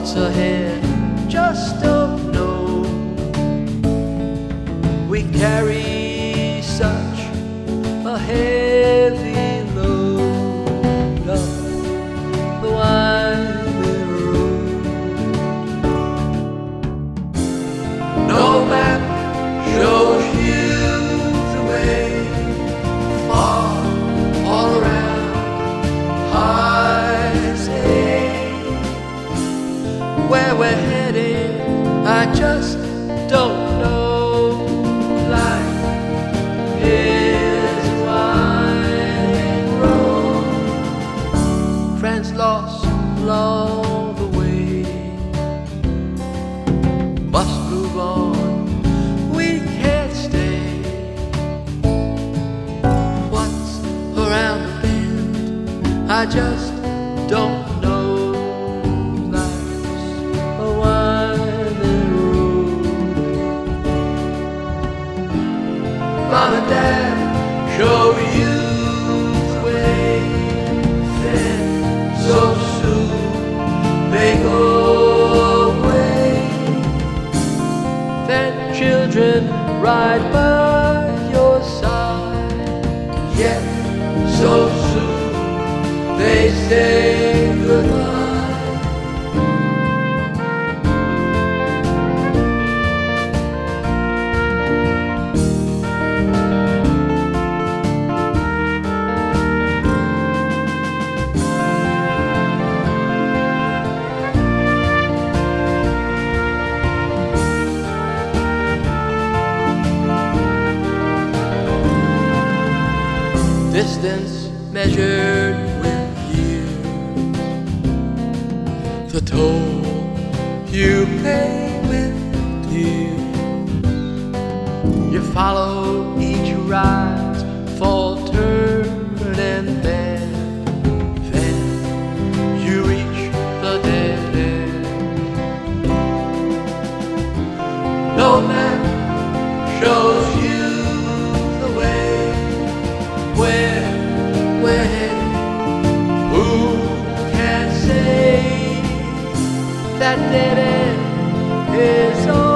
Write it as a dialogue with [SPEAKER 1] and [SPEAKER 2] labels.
[SPEAKER 1] what's ahead, just don't know. We carry such a heavy load up the winding road. No map shows you the way, far all around I say. Where we're headed, I just don't know. Life is a winding road, friends lost along the way. Must move on, we can't stay. What's around the bend, I just don't know. Life's a winding road. Mom and Dad show you the way, then so soon they go away. Then children ride by your side, yet so soon they say goodbye. Distance measured with years, the toll you pay with tears. You follow each rise, falter and then you reach the dead end. No map shows you the way, where we're headed. Who can say that dead end is all?